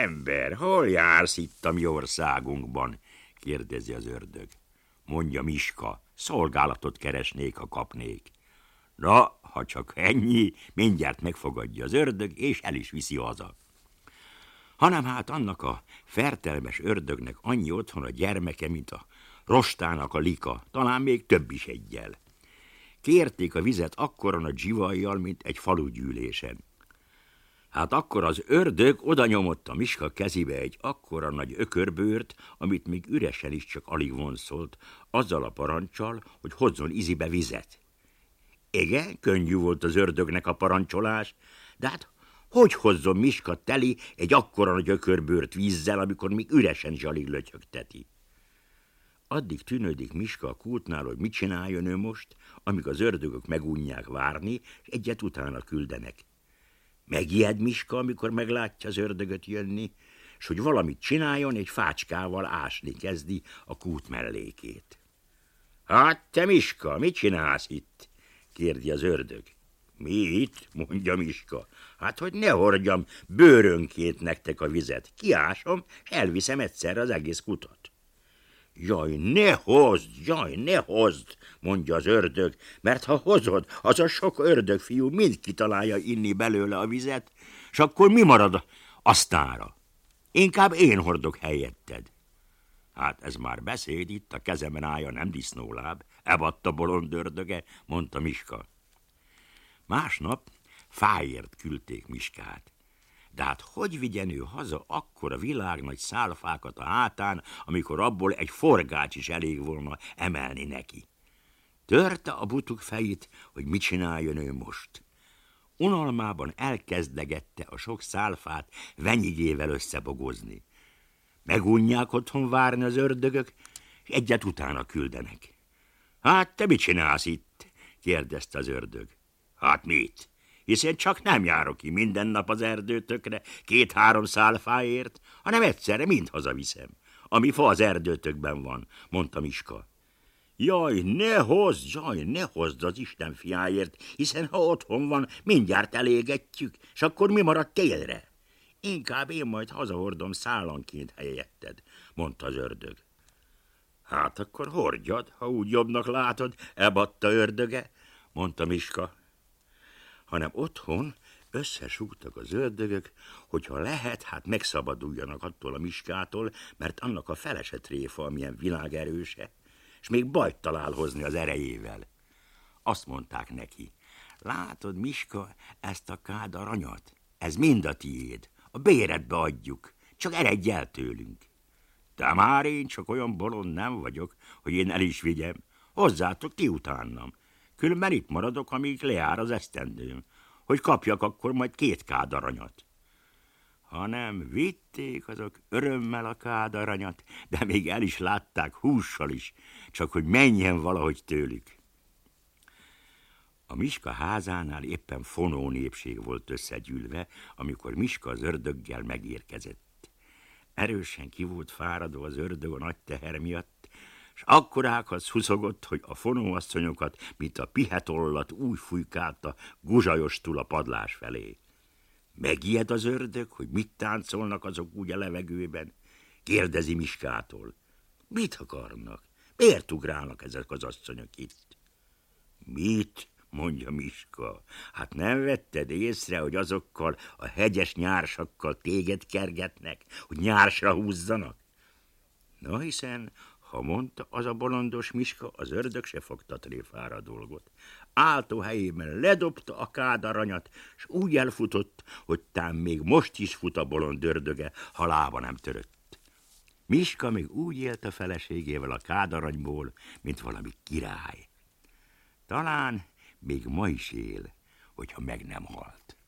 Ember, hol jársz itt a mi országunkban? Kérdezi az ördög. Mondja Miska, szolgálatot keresnék, ha kapnék. Na, ha csak ennyi, mindjárt megfogadja az ördög, és el is viszi haza. Hanem hát annak a fertelmes ördögnek annyi otthon a gyermeke, mint a rostának a lika, talán még több is eggyel. Kérték a vizet akkoran a dzsivajjal, mint egy falugyűlésen. Hát akkor az ördög oda nyomott a Miska kezébe egy akkora nagy ökörbőrt, amit még üresen is csak alig vonszolt, azzal a paranccsal, hogy hozzon izibe vizet. Igen, könnyű volt az ördögnek a parancsolás, de hát hogy hozzon Miska teli egy akkora nagy ökörbőrt vízzel, amikor még üresen is alig lötyögteti? Addig tűnődik Miska a kútnál, hogy mit csináljon ő most, amíg az ördögök megunják várni, és egyet utána küldenek. Megijed Miska, amikor meglátja az ördögöt jönni, és hogy valamit csináljon, egy fácskával ásni kezdi a kút mellékét. Hát te, Miska, mit csinálsz itt? Kérdi az ördög. Mit? Mondja Miska. Hát, hogy ne hordjam bőrönként nektek a vizet. Kiásom, és elviszem egyszerre az egész kutat. Jaj, ne hozd, mondja az ördög, mert ha hozod, az a sok ördögfiú mind kitalálja inni belőle a vizet, és akkor mi marad aztánra? Inkább én hordok helyetted. Hát ez már beszéd, itt a kezemen állja, nem disznóláb, ebadt a bolond ördöge, mondta Miska. Másnap fáért küldték Miskát. De hát hogy vigyen ő haza akkora világnagy szálfákat a hátán, amikor abból egy forgács is elég volna emelni neki? Törte a butuk fejét, hogy mit csináljon ő most. Unalmában elkezdegette a sok szálfát venyigével összebogozni. Megunják otthon várni az ördögök, és egyet utána küldenek. Hát te mit csinálsz itt? Kérdezte az ördög. Hát mit? Hiszen csak nem járok ki minden nap az erdőtökre 2-3 szálfáért, hanem egyszerre mind hazaviszem, ami fa az erdőtökben van, mondta Miska. Jaj, ne hozd az Isten fiáért, hiszen ha otthon van, mindjárt elégetjük, és akkor mi marad télre? Inkább én majd hazahordom szálanként helyetted, mondta az ördög. Hát akkor hordjad, ha úgy jobbnak látod, ebatta ördöge, mondta Miska. Hanem otthon összesúgtak az ördögök, hogyha lehet, hát megszabaduljanak attól a Miskától, mert annak a felese tréfa, amilyen világerőse, és még bajt talál hozni az erejével. Azt mondták neki, látod, Miska, ezt a kád aranyat? Ez mind a tiéd, a béredbe adjuk, csak eredj el tőlünk. De már én csak olyan bolond nem vagyok, hogy én el is vigyem, hozzátok ti utánam. Különben itt maradok, amíg lejár az esztendőm, hogy kapjak akkor majd 2 kád aranyat. Hanem vitték azok örömmel a kád aranyat, de még el is látták hússal is, csak hogy menjen valahogy tőlük. A Miska házánál éppen fonó népség volt összegyűlve, amikor Miska az ördöggel megérkezett. Erősen ki volt fáradva az ördög a nagy teher miatt, és akkorákat szuszogott, hogy a fonóasszonyokat, mint a pihetollat úgy fújkálta guzsajostul a padlás felé. Megijed az ördög, hogy mit táncolnak azok úgy a levegőben? Kérdezi Miskától. Mit akarnak? Miért ugrálnak ezek az asszonyok itt? Mit? Mondja Miska. Hát nem vetted észre, hogy azokkal a hegyes nyársakkal téged kergetnek, hogy nyársra húzzanak? Na hiszen, ha mondta az a bolondos Miska, az ördög se fogta tréfára a dolgot. Áltó helyében ledobta a kád aranyat, s úgy elfutott, hogy tán még most is fut a bolond ördöge, ha lába nem törött. Miska még úgy élt a feleségével a kád aranyból, mint valami király. Talán még ma is él, hogyha meg nem halt.